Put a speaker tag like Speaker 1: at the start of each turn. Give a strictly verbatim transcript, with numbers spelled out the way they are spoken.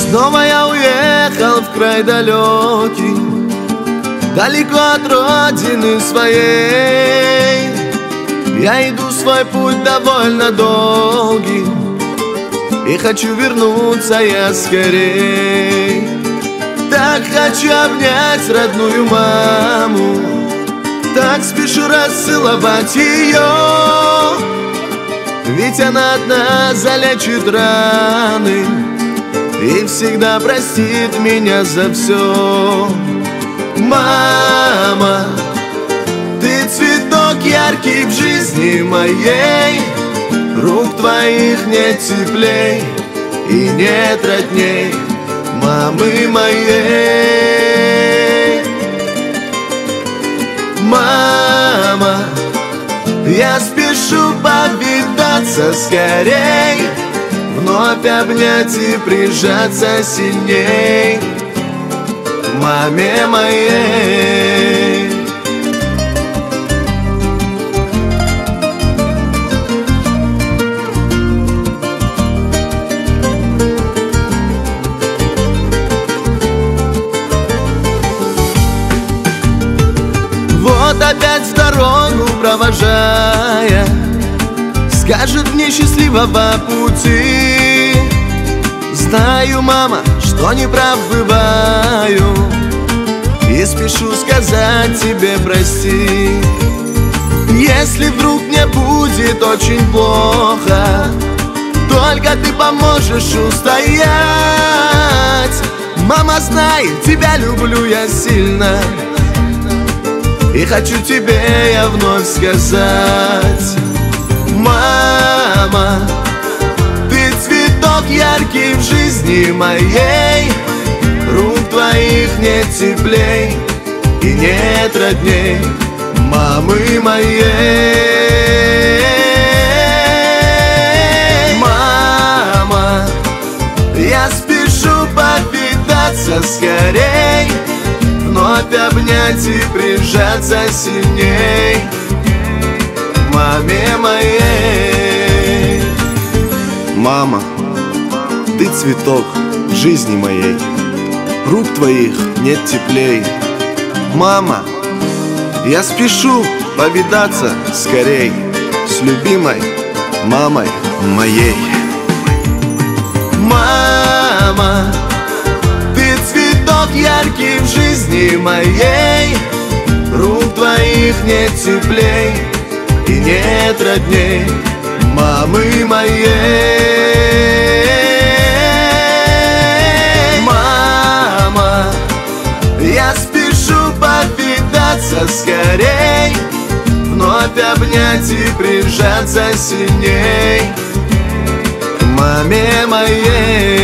Speaker 1: Снова я уехал в край далекий, далеко от родины своей. Я иду свой путь довольно долгий, и хочу вернуться я скорей. Так хочу обнять родную маму, так спешу расцеловать ее, ведь она одна залечит раны и всегда простит меня за все. Мама, ты цветок яркий в жизни моей, рук твоих нет теплей и нет родней мамы моей. Мама, я спешу повидаться скорей, вновь обнять и прижаться сильней к маме моей. Вот опять в дорогу провожая, скажет мне счастливого пути. Знаю, мама, что не прав бываю, и спешу сказать тебе прости. Если вдруг мне будет очень плохо, только ты поможешь устоять. Мама, знай, тебя люблю я сильно, и хочу тебе я вновь сказать. Мама, ты цветок яркий в жизни моей, рук твоих нет теплей и нет родней мамы моей. Мама, я спешу повидаться скорей, вновь обнять и прижаться сильней к маме моей.
Speaker 2: Мама, ты цветок в жизни моей, рук твоих нет теплей. Мама, я спешу повидаться скорей с любимой мамой моей.
Speaker 1: Мама, ты цветок яркий в жизни моей, рук твоих нет теплей и нет родней мамы моей. Мама, я спешу повидаться скорей, вновь обнять и прижаться сильней к маме моей.